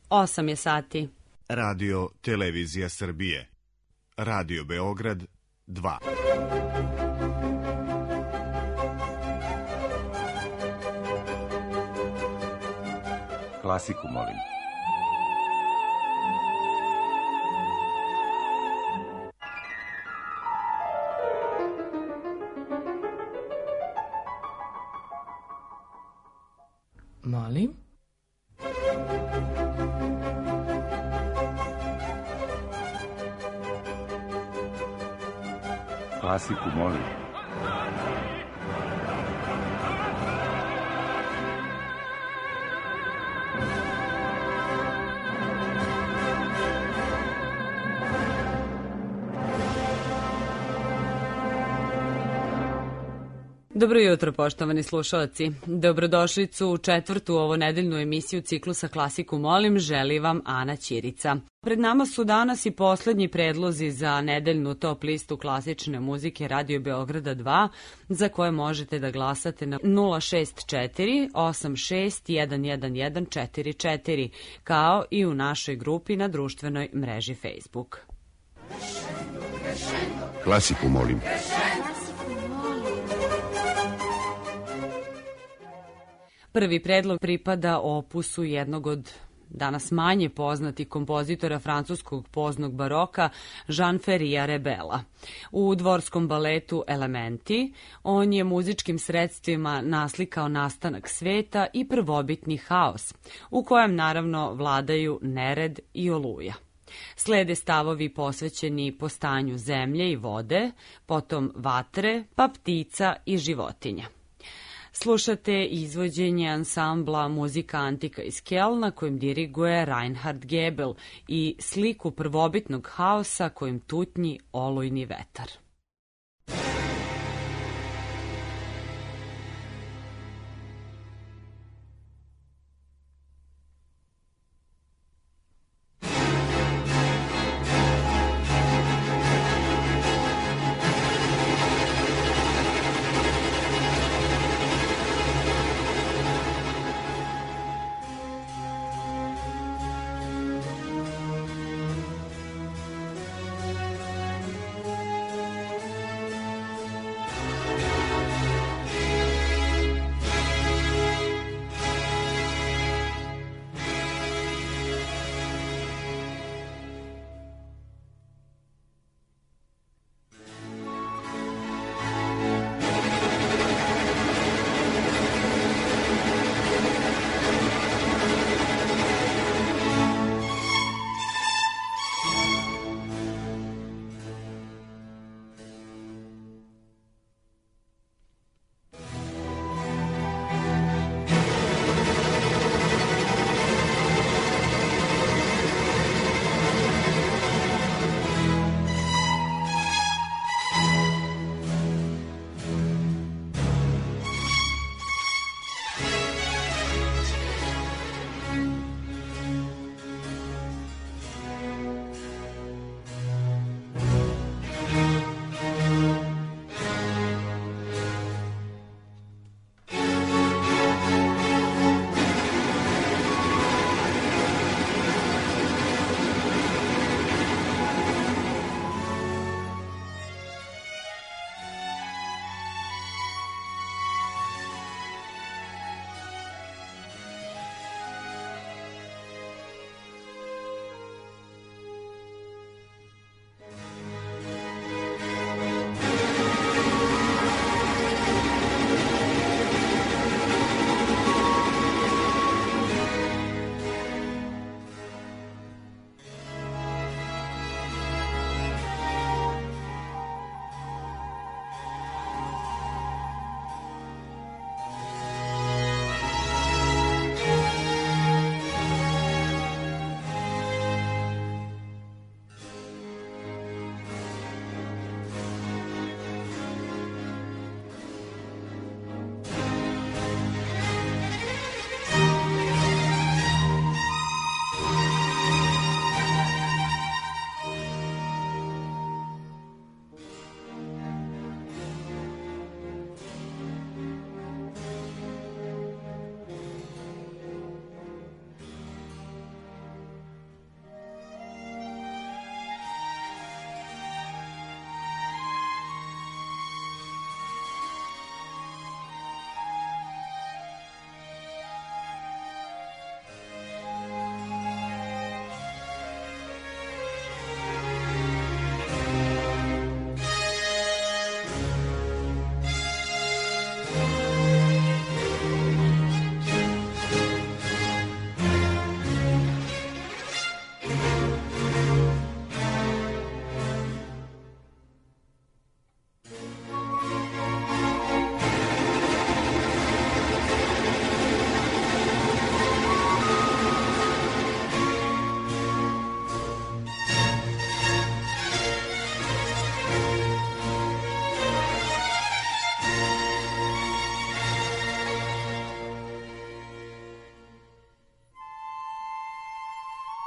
8 je sati. Radio Televizija Srbije. Radio Beograd 2. Klasiku, molim. Molim? Klasiku, molim. Dobro jutro, poštovani slušalci. Dobrodošlicu u četvrtu ovonedeljnu emisiju ciklusa Klasiku molim, želi vam Ana Ćirica. Pred nama su danas i poslednji predlozi za nedeljnu top listu klasične muzike Radio Beograda 2, za koje možete da glasate na 064 86 11144, kao i u našoj grupi na društvenoj mreži Facebook. Klasiku, molim. Prvi predlog pripada opusu jednog od danas manje poznatih kompozitora francuskog poznog baroka, Jean-Feria Rebela. U dvorskom baletu Elementi on je muzičkim sredstvima naslikao nastanak sveta i prvobitni haos, u kojem naravno vladaju nered i oluja. Slede stavovi posvećeni postanju zemlje i vode, potom vatre, pa ptica i životinja. Slušate izvođenje ansambla Muzika Antika iz Kelna kojim diriguje Reinhard Gebel i sliku prvobitnog haosa kojim tutnji olujni vetar.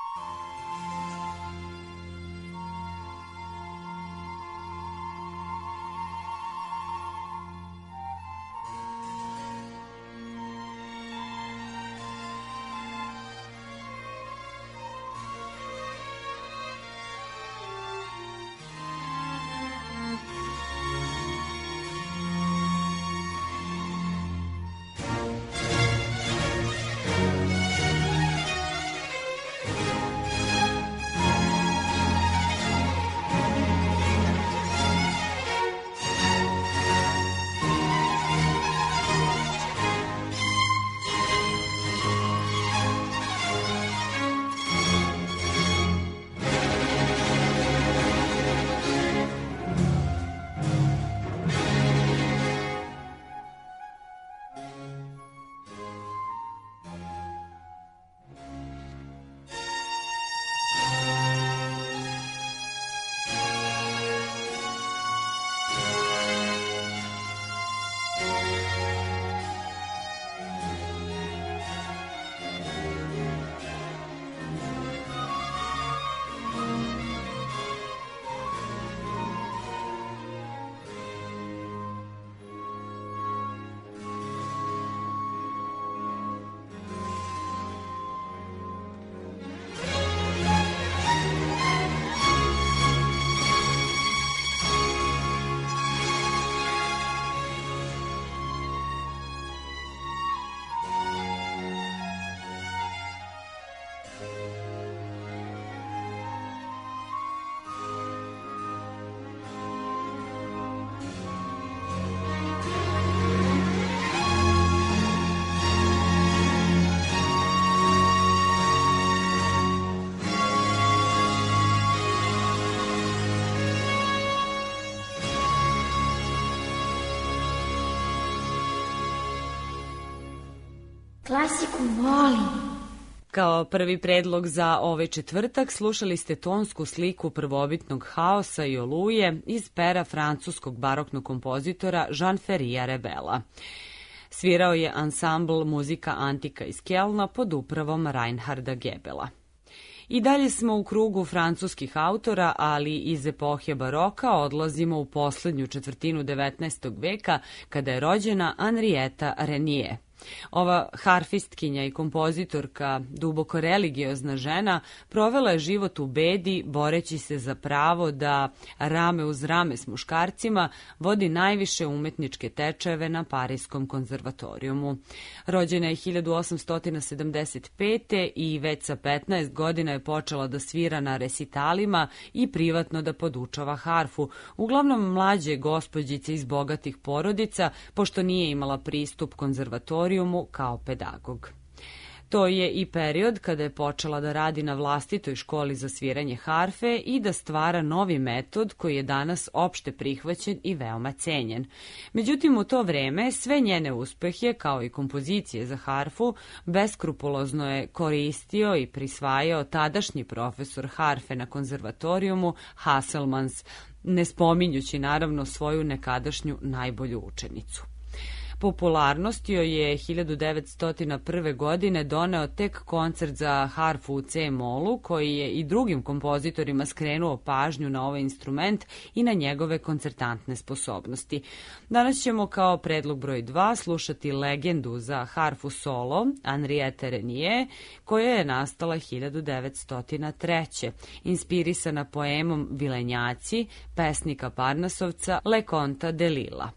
Klasiku volim. Kao prvi predlog za ovaj četvrtak slušali ste tonsku sliku prvobitnog haosa i oluje iz pera francuskog baroknog kompozitora Jean-Feria Rebela. Svirao je ansambl Muzika Antika iz Kelna pod upravom Reinharda Gebela. I dalje smo u krugu francuskih autora, ali iz epohe baroka odlazimo u poslednju četvrtinu 19. veka, kada je rođena Henrietta Renier. Ova harfistkinja i kompozitorka, duboko religiozna žena, provela je život u bedi, boreći se za pravo da rame uz rame s muškarcima vodi najviše umetničke tečajeve na Parijskom konzervatorijumu. Rođena je 1875. i već sa 15 godina je počela da svira na resitalima i privatno da podučava harfu, uglavnom mlađe gospođice iz bogatih porodica, pošto nije imala pristup konzervatorijumu kao pedagog. To je i period kada je počela da radi na vlastitoj školi za sviranje harfe i da stvara novi metod koji je danas opšte prihvaćen i veoma cenjen. Međutim, u to vreme sve njene uspehe, kao i kompozicije za harfu, beskrupulozno je koristio i prisvajao tadašnji profesor harfe na konzervatorijumu Hasselmans, ne spominjući naravno svoju nekadašnju najbolju učenicu. Popularnost joj je 1901. godine doneo tek koncert za harfu u C-molu, koji je i drugim kompozitorima skrenuo pažnju na ovaj instrument i na njegove koncertantne sposobnosti. Danas ćemo kao predlog broj 2 slušati legendu za harfu solo Henriette Renier, koja je nastala 1903. inspirisana poemom Vilenjaci, pesnika Parnasovca Leconta de Lille.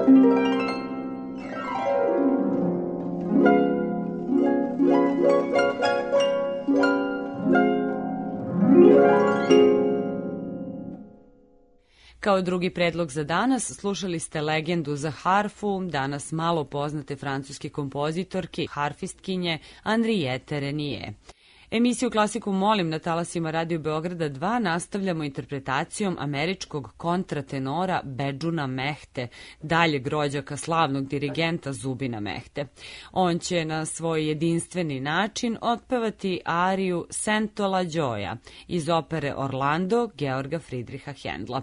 Kao drugi predlog za danas slušali ste legendu za harfu, danas malo poznate francuske kompozitorke, harfistkinje Henriette Renier. Emisiju Klasiku molim na talasima Radio Beograda 2 nastavljamo interpretacijom američkog kontratenora Bedžuna Mehte, daljeg rođaka slavnog dirigenta Zubina Mehte. On će na svoj jedinstveni način otpevati ariju Sento la gioia iz opere Orlando Georga Friedricha Händla.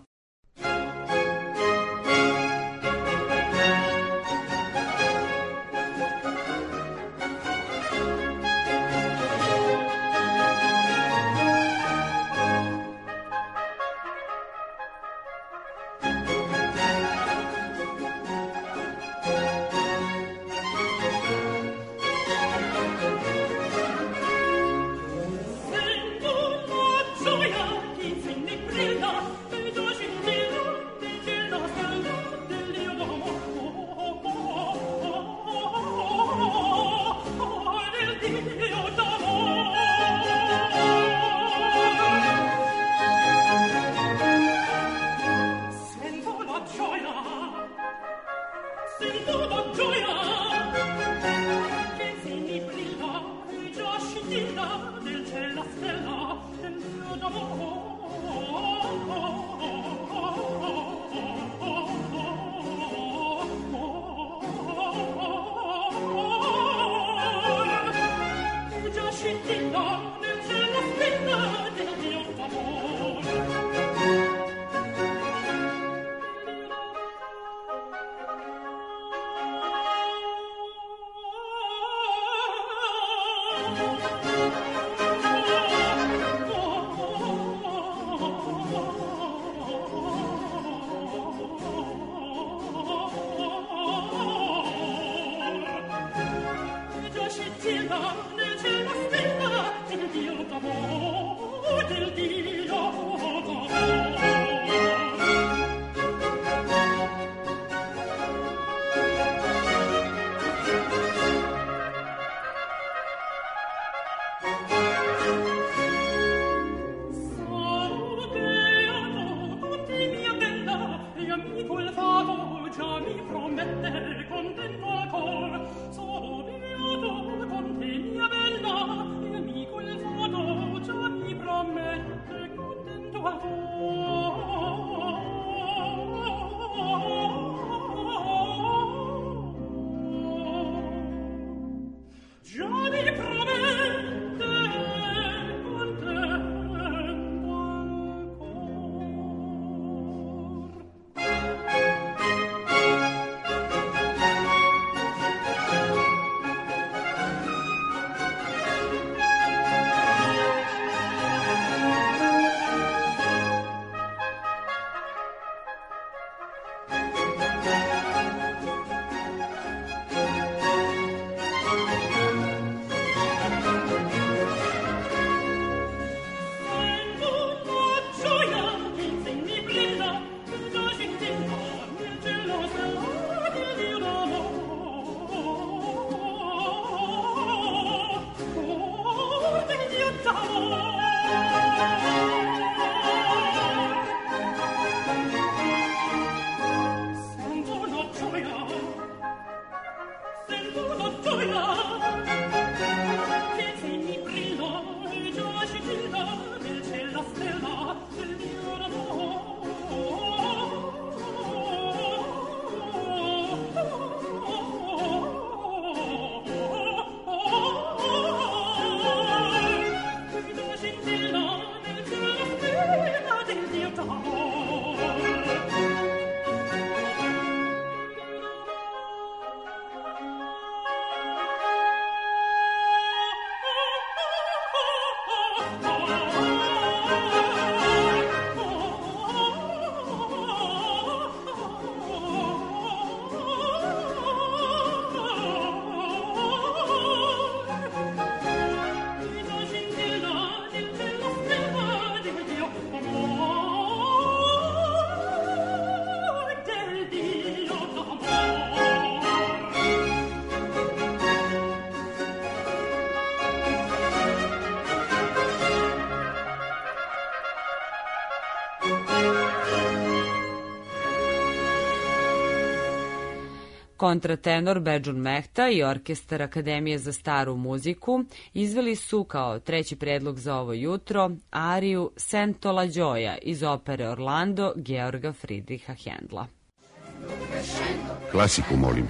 Kontratenor Bedžun Mehta i Orkestar Akademije za staru muziku izveli su kao treći predlog za ovo jutro ariju Sento la gioia iz opere Orlando Georga Friedricha Händla. Klasiku molim.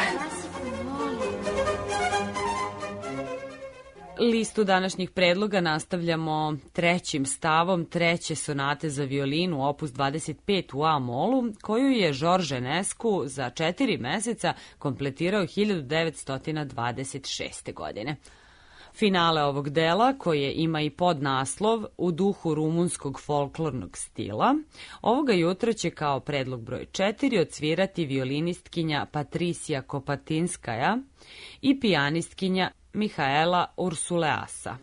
Listu današnjih predloga nastavljamo trećim stavom treće sonate za violinu opus 25 u A-molu, koju je Georges Enescu za 4 meseca kompletirao 1926. godine. Finale ovog dela, koje ima i podnaslov U duhu rumunskog folklornog stila, ovoga jutra će kao predlog broj 4 odsvirati violinistkinja Patricija Kopatinskaja i pijanistkinja Mihaela Ursuleasa.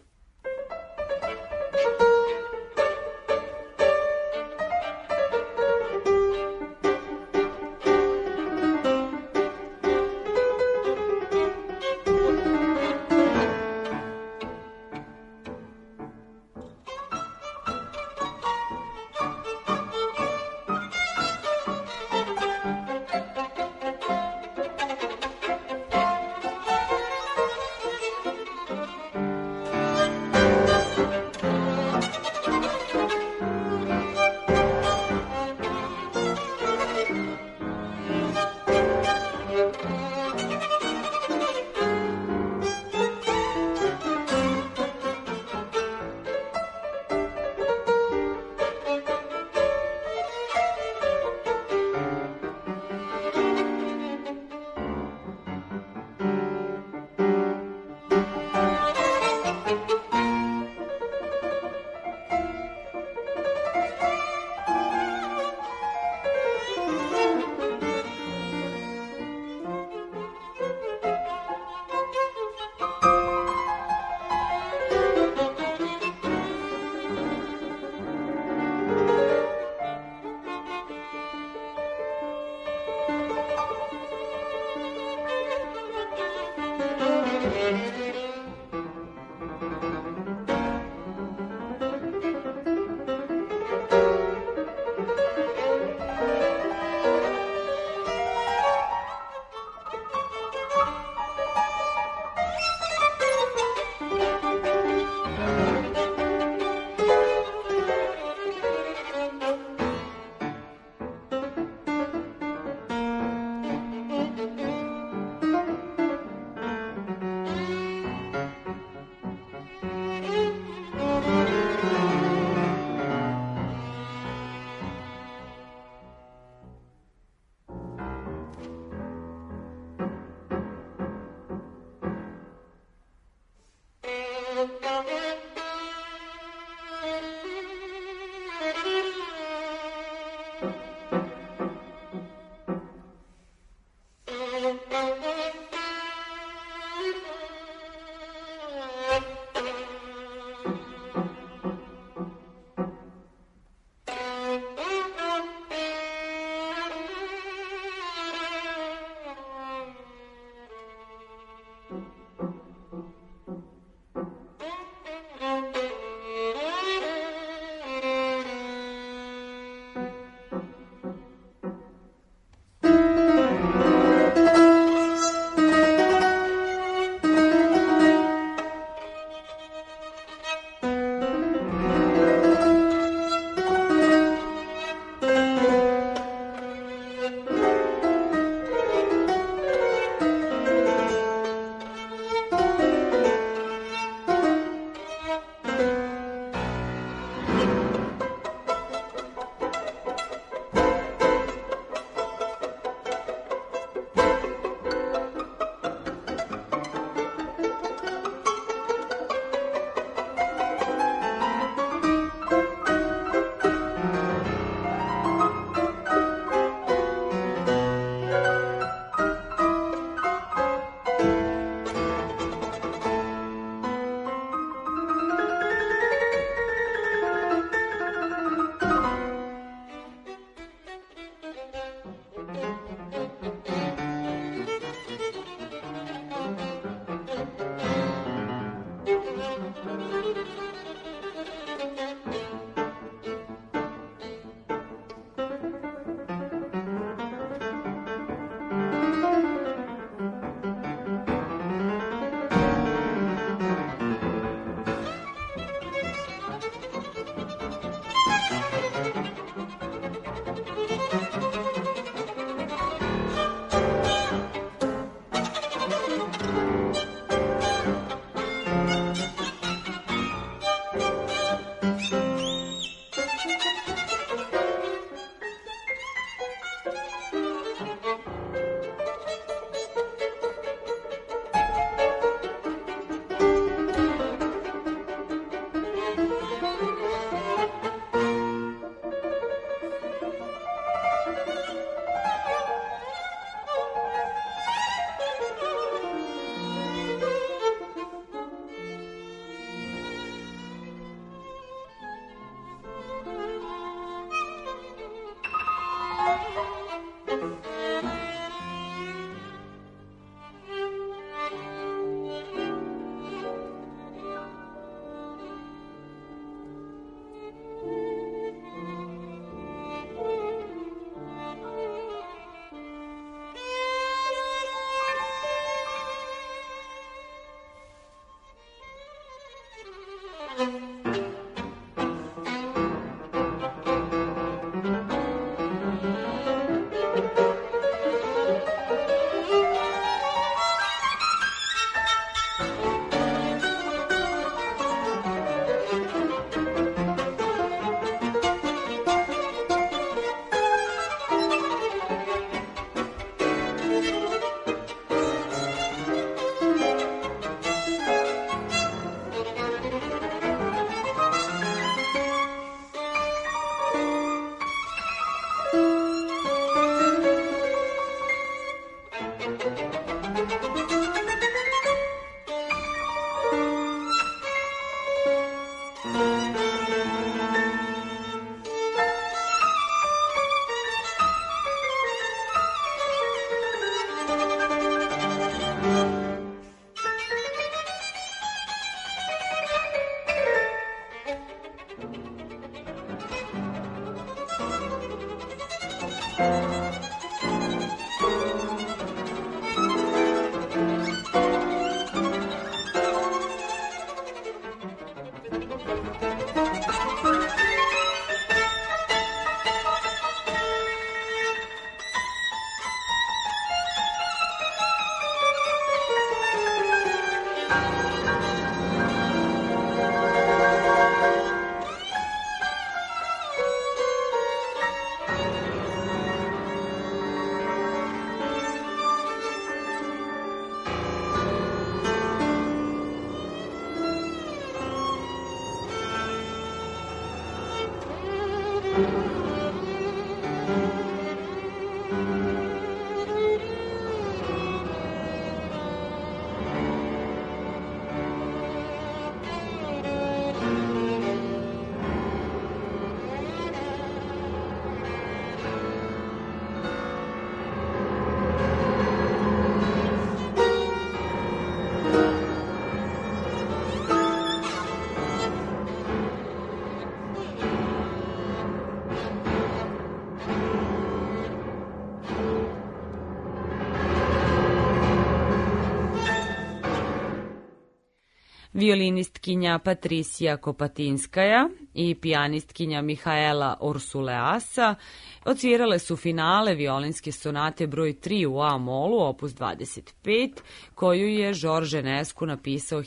violinistkinja Patricija Kopatinskaja i pijanistkinja Mihaela Orsuleasa odsvirale su finale violinske sonate broj 3 u A-molu, opus 25, koju je Georges Enescu napisao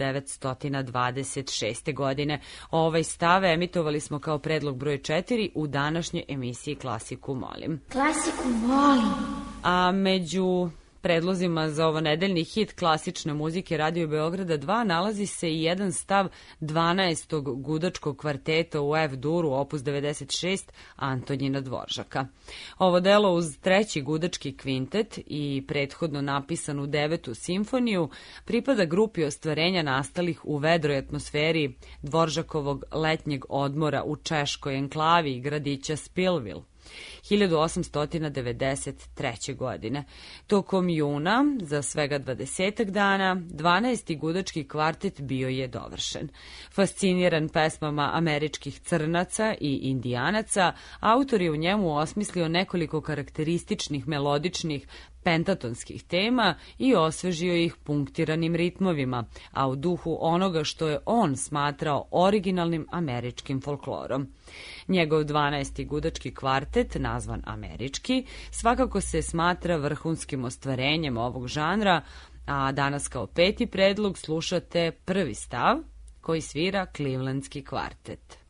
1926. godine. Ovaj stav emitovali smo kao predlog broj 4 u današnjoj emisiji Klasiku molim. Klasiku molim. A među predlozima za ovo nedeljni hit klasične muzike Radio Beograda 2 nalazi se i jedan stav 12. gudačkog kvarteta u F-duru, opus 96, Antonjina Dvoržaka. Ovo delo uz treći gudački kvintet i prethodno napisanu 9. simfoniju pripada grupi ostvarenja nastalih u vedroj atmosferi Dvoržakovog letnjeg odmora u češkoj enklavi gradića Spilvil 1893. godine. Tokom juna, za svega 20 dana, 12. gudački kvartet bio je dovršen. Fasciniran pesmama američkih crnaca i indijanaca, autor je u njemu osmislio nekoliko karakterističnih melodičnih pentatonskih tema i osvežio ih punktiranim ritmovima, a u duhu onoga što je on smatrao originalnim američkim folklorom. Njegov 12. gudački kvartet, nazvan američki, svakako se smatra vrhunskim ostvarenjem ovog žanra, a danas kao peti predlog slušate prvi stav koji svira Clevelandski kvartet.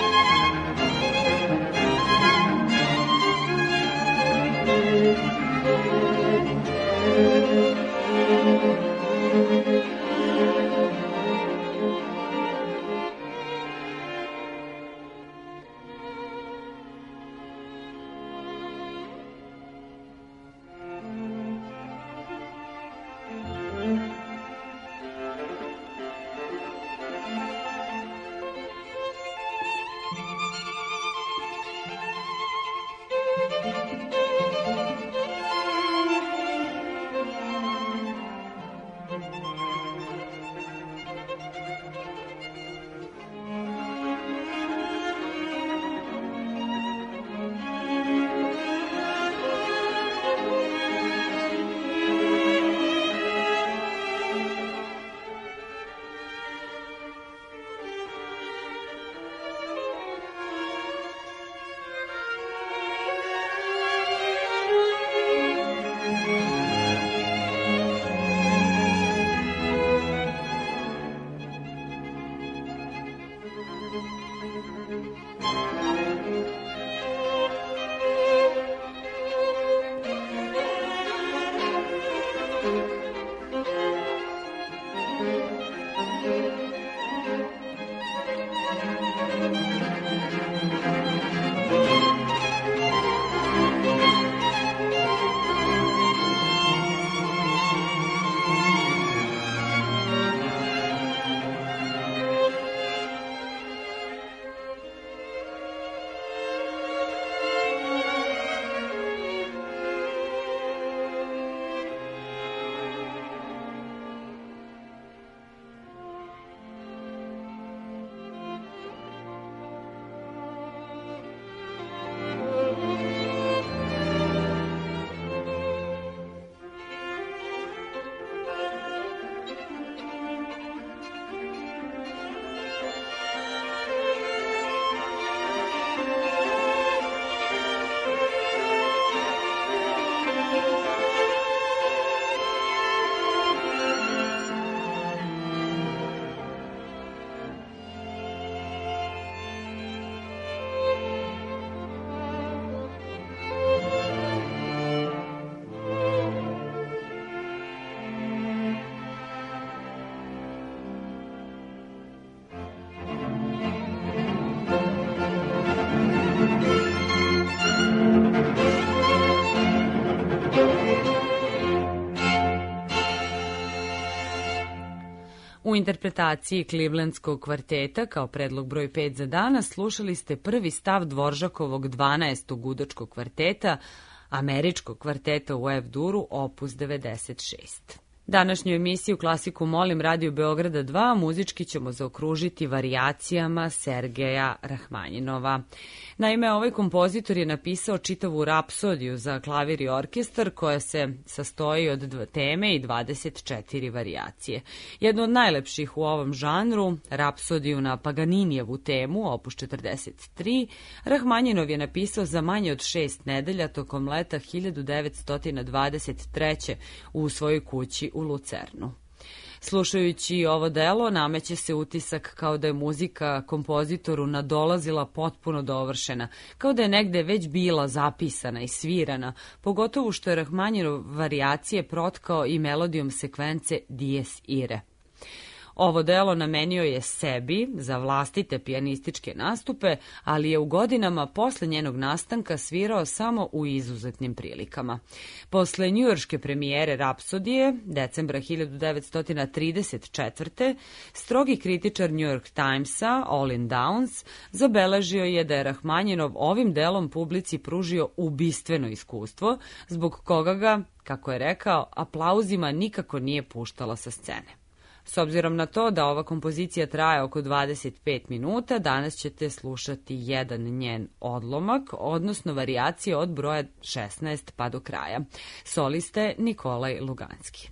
U interpretaciji Clevelandskog kvarteta kao predlog broj 5 za danas slušali ste prvi stav Dvoržakovog 12. gudačkog kvarteta, američkog kvarteta u F-duru, opus 96. Današnju emisiju Klasiku molim Radio Beograda 2 muzički ćemo zaokružiti varijacijama Sergeja Rahmanjinova. Naime, ovaj kompozitor je napisao čitavu rapsodiju za klavir i orkestar koja se sastoji od 2 teme i 24 varijacije. Jedno od najlepših u ovom žanru, rapsodiju na Paganinijevu temu, opus 43, Rahmanjinov je napisao za manje od 6 nedelja tokom leta 1923. u svojoj kući u Lucernu. Slušajući ovo delo, nameće se utisak kao da je muzika kompozitoru nadolazila potpuno dovršena, kao da je negde već bila zapisana i svirana, pogotovo što je Rahmanjinov varijacije protkao i melodijom sekvence Dies Irae. Ovo delo namenio je sebi za vlastite pijanističke nastupe, ali je u godinama posle njenog nastanka svirao samo u izuzetnim prilikama. Posle njujorške premijere Rapsodije, decembra 1934. strogi kritičar New York Timesa, Olin Downs, zabeležio je da je Rahmanjinov ovim delom publici pružio ubistveno iskustvo, zbog koga ga, kako je rekao, aplauzima nikako nije puštalo sa scene. S obzirom na to da ova kompozicija traje oko 25 minuta, danas ćete slušati jedan njen odlomak, odnosno varijacije od broja 16 pa do kraja. Soliste Nikolaj Luganski.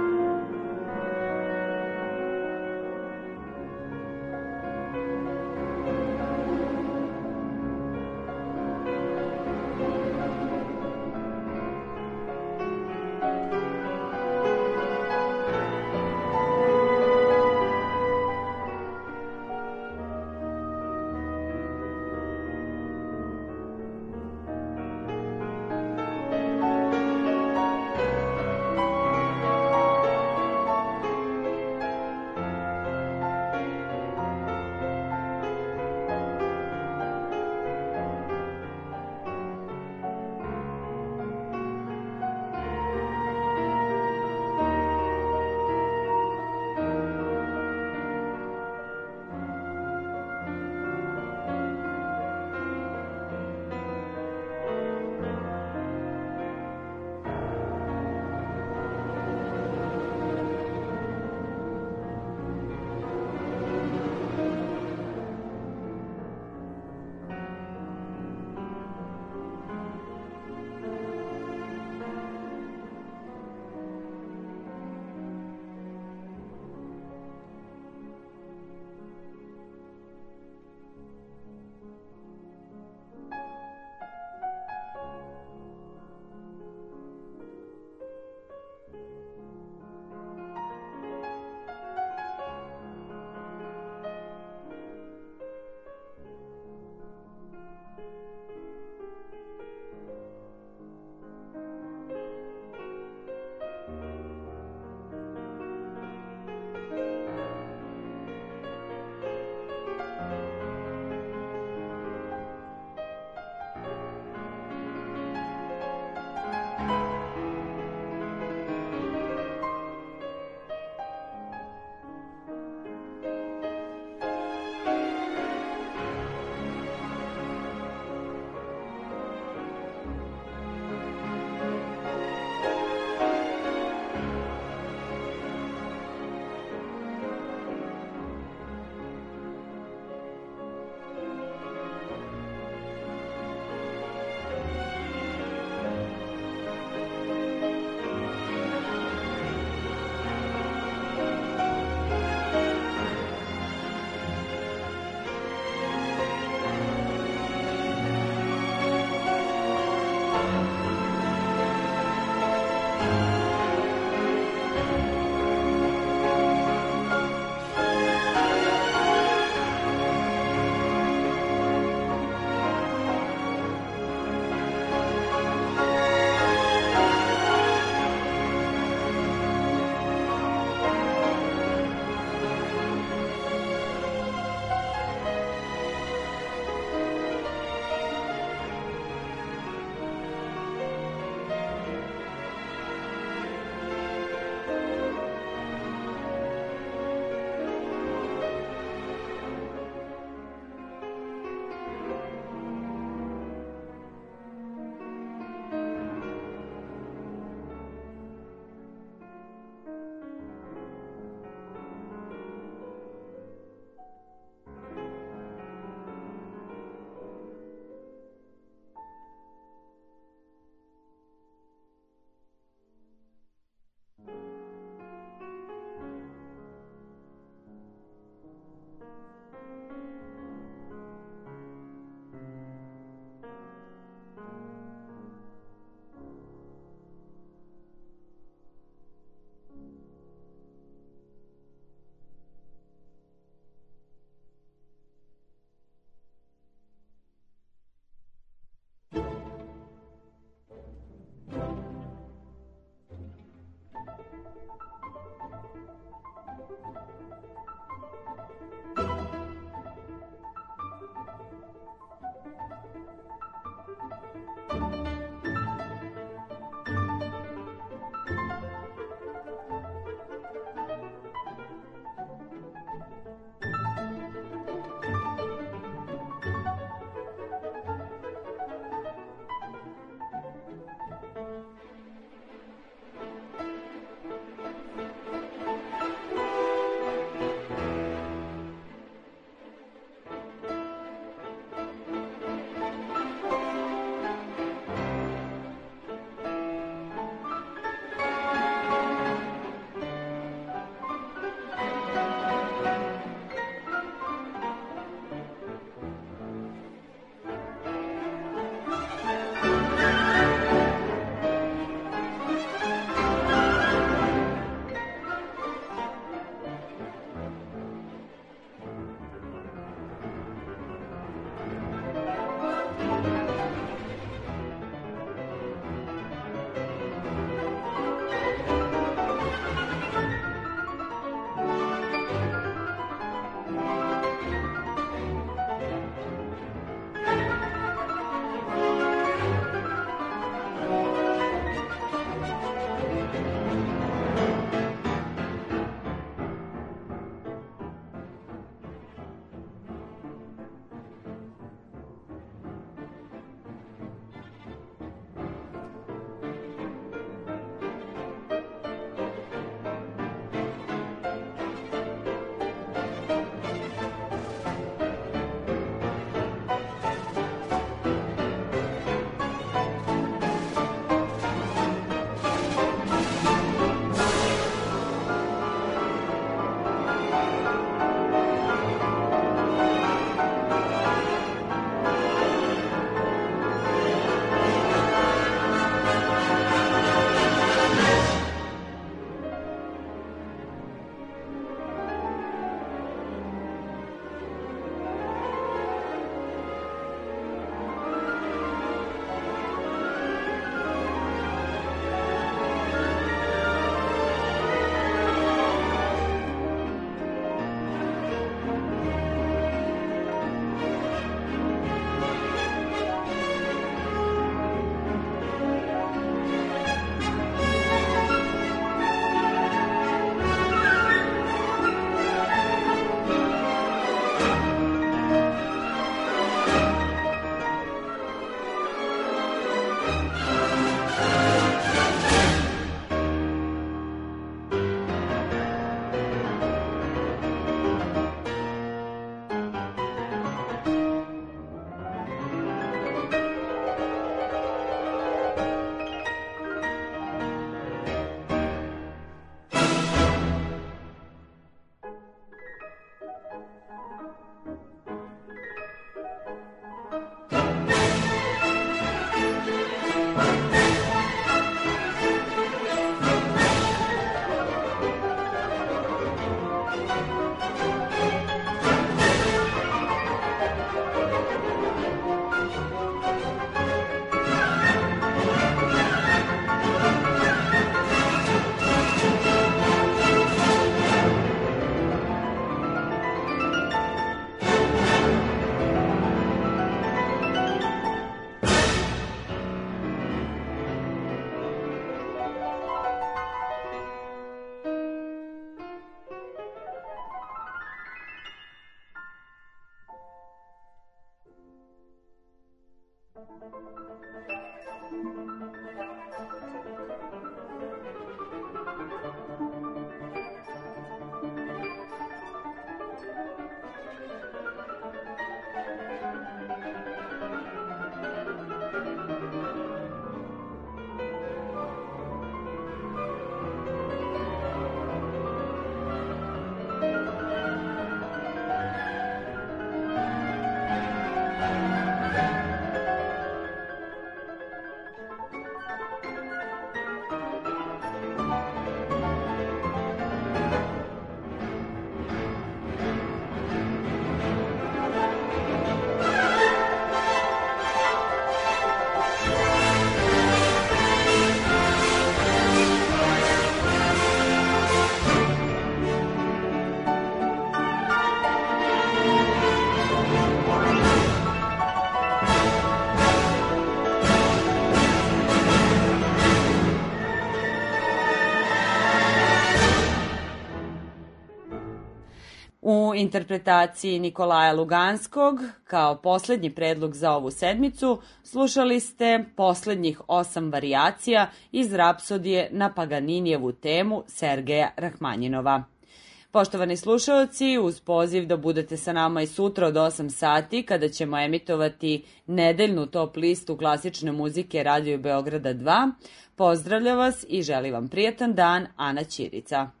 interpretaciji Nikolaja Luganskog, kao poslednji predlog za ovu sedmicu, slušali ste poslednjih 8 varijacija iz Rapsodije na Paganinijevu temu Sergeja Rahmanjinova. Poštovani slušaoci, uz poziv da budete sa nama i sutra od 8 sati, kada ćemo emitovati nedeljnu top listu klasične muzike Radio Beograda 2, pozdravlja vas i želi vam prijatan dan Ana Ćirica.